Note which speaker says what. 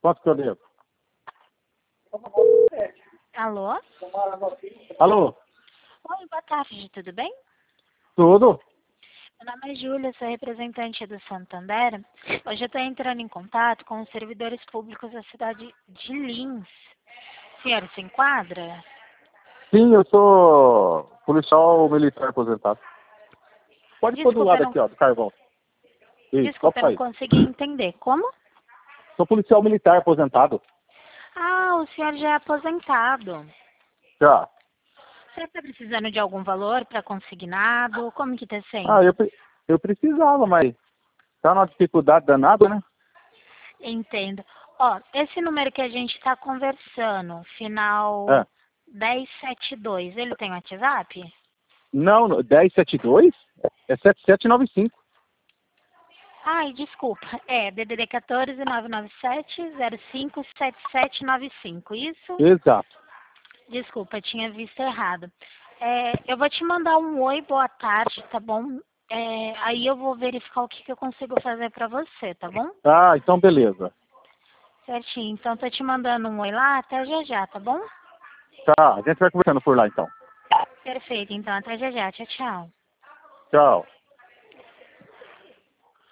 Speaker 1: Quanto que eu devo?
Speaker 2: Alô?
Speaker 1: Alô?
Speaker 2: Oi, boa tarde, tudo bem?
Speaker 1: Tudo?
Speaker 2: Meu nome é Júlia, sou representante do Santander. Hoje eu estou entrando em contato com os servidores públicos da cidade de Lins. O senhor se enquadra?
Speaker 1: Sim, eu sou policial militar aposentado. Pode pôr do
Speaker 2: Desculpa,
Speaker 1: lado aqui, ó, do carvão. Isso, pode
Speaker 2: eu não
Speaker 1: sair.
Speaker 2: consegui entender. Como?
Speaker 1: Sou policial militar aposentado.
Speaker 2: Ah, o senhor já é aposentado.
Speaker 1: Já.
Speaker 2: Você está precisando de algum valor para consignado? Como que está
Speaker 1: Ah,
Speaker 2: sendo?
Speaker 1: eu precisava, mas tá numa dificuldade danada, né?
Speaker 2: Entendo. Ó, esse número que a gente está conversando, final
Speaker 1: É.
Speaker 2: 1072, ele tem WhatsApp?
Speaker 1: Não, 1072 é 7795.
Speaker 2: Ai, desculpa. É DDD 14 997 057795. Isso?
Speaker 1: Exato.
Speaker 2: Desculpa, eu tinha visto errado. Eu vou te mandar um oi, boa tarde, tá bom? Aí eu vou verificar o que eu consigo fazer para você, tá bom?
Speaker 1: Ah, então beleza.
Speaker 2: Certinho. Então, tô te mandando um oi lá, até já já, tá bom?
Speaker 1: Tá, a gente vai conversando por lá então.
Speaker 2: Perfeito. Então, até já já. Tchau, tchau.
Speaker 1: Tchau.